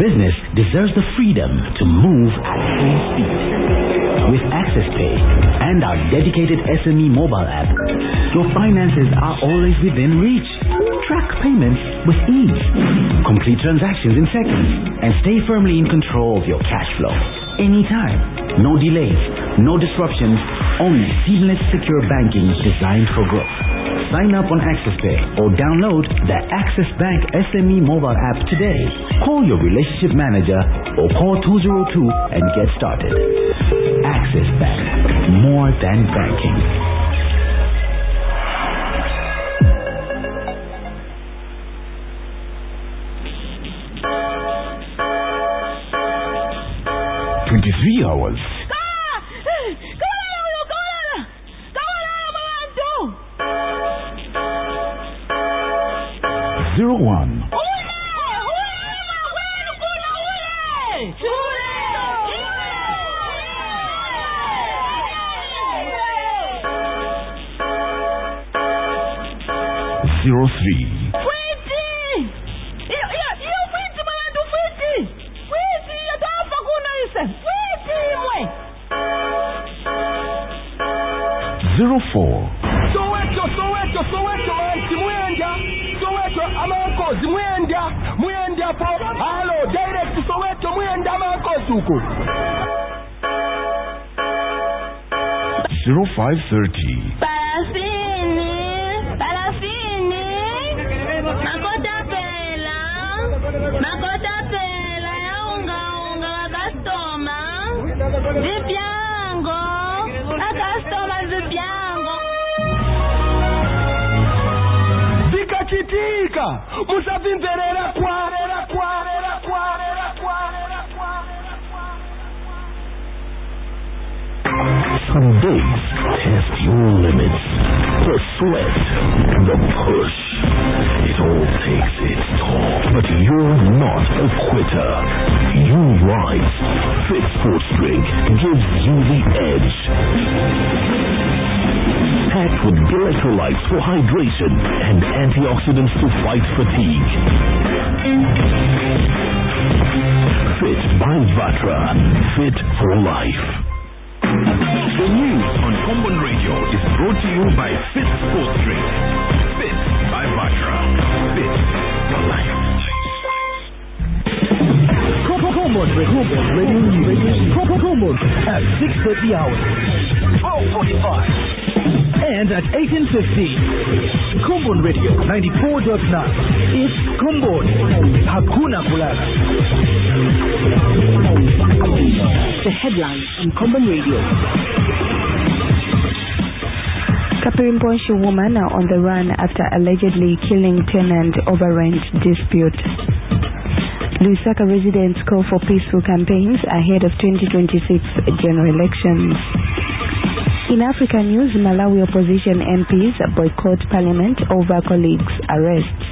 business deserves the freedom to move at full speed. With Access Pay and our dedicated SME mobile app, your finances are always within reach. Track payments with ease, complete transactions in seconds, and stay firmly in control of your cash flow. Anytime, no delays, no disruptions, only seamless secure banking designed for growth. Sign up on Access Pay or download the Access Bank SME mobile app today. Call your relationship manager or call 202 and get started. Access Bank, more than banking. Hours. 01. Zero 03. Hello, direct to Soweto, Mwenda Makosuku. 0530. Parafini. Makota pela, unga wakastoma. Zipiango, wakastoma zipiango. Zikachitika, musavimverera kwa. Some days test your limits. The sweat, the push, it all takes its toll. But you're not a quitter. You rise. Fit Sports Drink gives you the edge. Packed with electrolytes for hydration and antioxidants to fight fatigue. Fit by Vatra. Fit for life. The news on Common Radio is brought to you by Fit Sports Drink. Fit by Vatra. Fit for life. Common at 6:30 hours. 12:45. And at 18:15. Common Radio 94.9. It's Common. Hakuna kulala. The headlines on Common Radio. Kapirimposhi woman on the run after allegedly killing tenant over rent dispute. Lusaka residents call for peaceful campaigns ahead of 2026 general elections. In African news, Malawi opposition MPs boycott parliament over colleagues' arrests.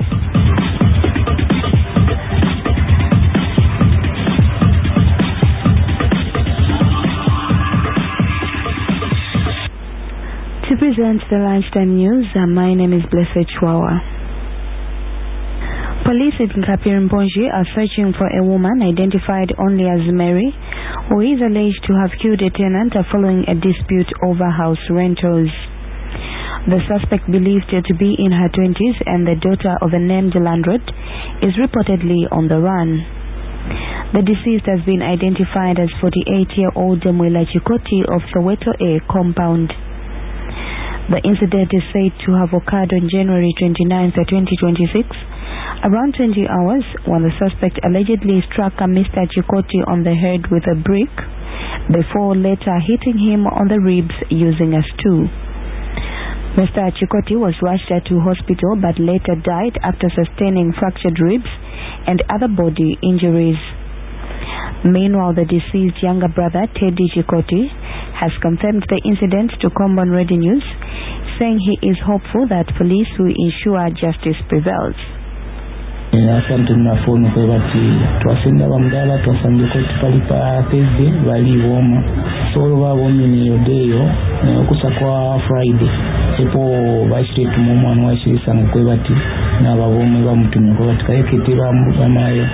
To present the lunchtime news, my name is Blessed Chwawa. Police in Kapirimposhi are searching for a woman identified only as Mary, who is alleged to have killed a tenant following a dispute over house rentals. The suspect, believed to be in her 20s and the daughter of a named landlord, is reportedly on the run. The deceased has been identified as 48-year-old Mwela Chikoti of Soweto A compound. The incident is said to have occurred on January 29, 2026, around 20 hours, when the suspect allegedly struck Mr. Chikoti on the head with a brick, before later hitting him on the ribs using a stool. Mr. Chikoti was rushed to hospital but later died after sustaining fractured ribs and other body injuries. Meanwhile, the deceased younger brother, Teddy Chikoti, has confirmed the incident to Common Radio News, saying he is hopeful that police will ensure justice prevails. Asante mnafoni kwa bati twasenda bamdala twasanje ko tipalipa Thursday bali woma so babo mini odeyo okusakwa Friday epo bashite tumomwana washirisa ngwe bati na babome bamutumye ko bati kayeketira amayo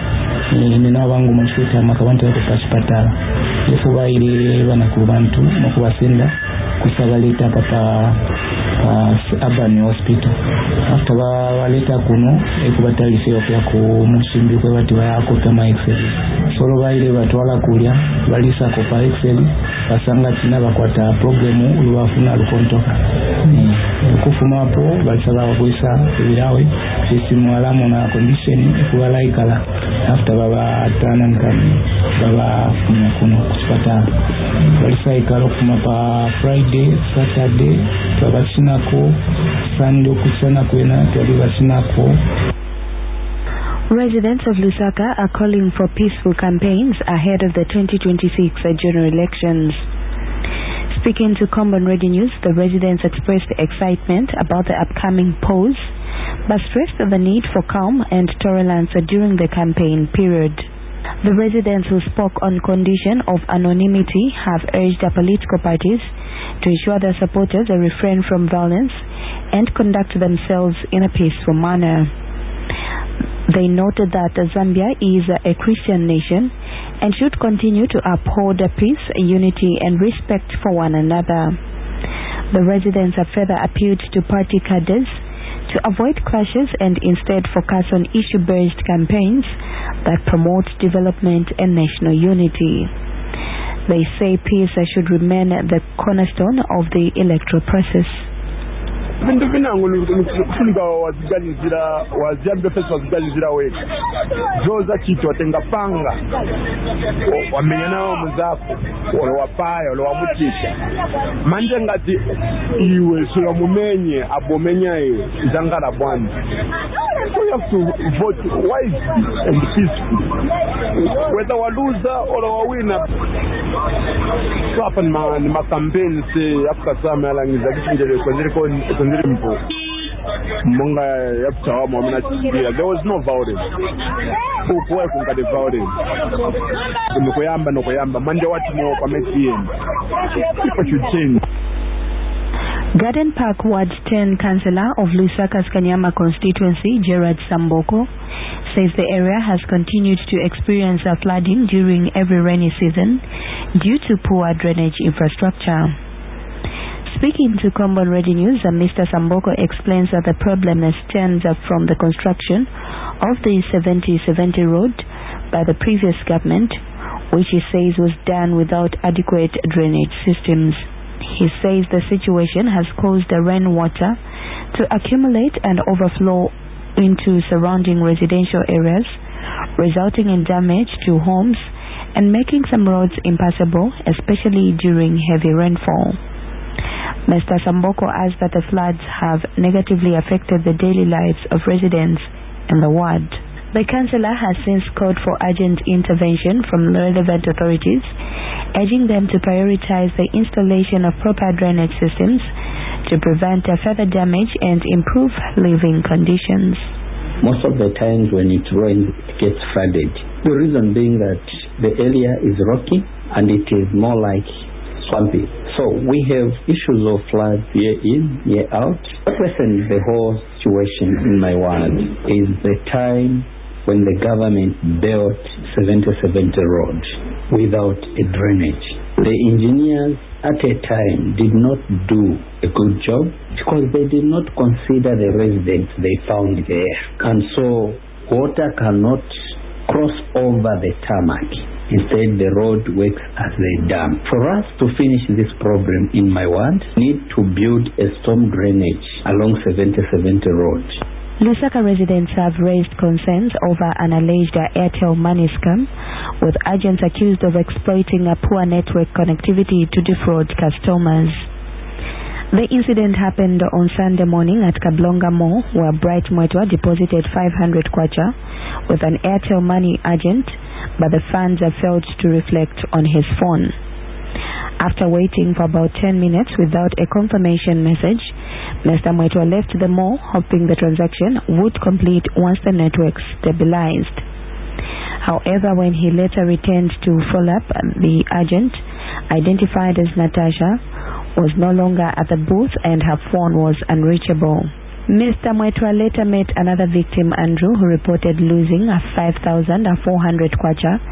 nina bangu mashuta makabantu kupachipatala yefu baile bana ku bantu mukubasenda kusabaleta papa Urban Hospital after baleta kuno ekubatalise okya ku mushimbi kwe bati bayako kama Excel solo baile batwala kulya balisa ko pa Excel basanga tina bakwata problemu ulwafuna lukontoka kufuma hapo basaba bakwisa birawe system alamu na condition ekubalaikala after baba tana nkani baba kuno kusipata balisaikala kuma pa Friday Saturday baba sinako Sunday kusana kwena baba sinako. Residents of Lusaka are calling for peaceful campaigns ahead of the 2026 general elections. Speaking to Common Radio News, the residents expressed excitement about the upcoming polls, but stressed the need for calm and tolerance during the campaign period. The residents who spoke on condition of anonymity have urged the political parties to ensure their supporters refrain from violence and conduct themselves in a peaceful manner. They noted that Zambia is a Christian nation and should continue to uphold peace, unity and respect for one another. The residents have further appealed to party cadres to avoid clashes and instead focus on issue-based campaigns that promote development and national unity. They say peace should remain the cornerstone of the electoral process. Bintu binangu kufunga waziganizira wazambe pesa waziganizira wetu zoza kitu watenga panga wamenya nao muzako wale wapaya wale wamutisha manje ngati iwe sura mumenye abomenya iwe zangala bwana. We have to vote wisely and peacefully, whether we lose or we win. So happen ni makampeni se after some alangiza kitu kwenye mpo munga yaptawa mwamina chikira. There was no violence. Kukuwe kunkade violence. Nukoyamba manje watu mo kwa meti yenu. People should change. Garden Park Ward 10 Councillor of Lusaka's Kanyama constituency, Gerard Samboko, says the area has continued to experience flooding during every rainy season due to poor drainage infrastructure. Speaking to Common Radio News, Mr. Samboko explains that the problem stems from the construction of the 70/70 road by the previous government, which he says was done without adequate drainage systems. He says the situation has caused the rainwater to accumulate and overflow into surrounding residential areas, resulting in damage to homes and making some roads impassable, especially during heavy rainfall. Mr. Samboko adds that the floods have negatively affected the daily lives of residents in the ward. The councillor has since called for urgent intervention from relevant authorities, urging them to prioritize the installation of proper drainage systems to prevent further damage and improve living conditions. Most of the times when it rains, it gets flooded. The reason being that the area is rocky and it is more like swampy. So we have issues of floods year in, year out. What worsens the whole situation in my ward is the time when the government built 70/70 road without a drainage. The engineers at a time did not do a good job because they did not consider the residents they found there. And so water cannot cross over the tarmac. Instead, the road works as a dam. For us to finish this problem in my ward, we need to build a storm drainage along 70/70 road. Lusaka residents have raised concerns over an alleged Airtel money scam, with agents accused of exploiting a poor network connectivity to defraud customers. The incident happened on Sunday morning at Kablonga Mall, where Bright Mwetwa deposited 500 kwacha with an Airtel money agent, but the funds failed to reflect on his phone. After waiting for about 10 minutes without a confirmation message, Mr. Mwetwa left the mall, hoping the transaction would complete once the network stabilized. However, when he later returned to follow up, the agent, identified as Natasha, was no longer at the booth and her phone was unreachable. Mr. Mwetwa later met another victim, Andrew, who reported losing a 5,400 kwacha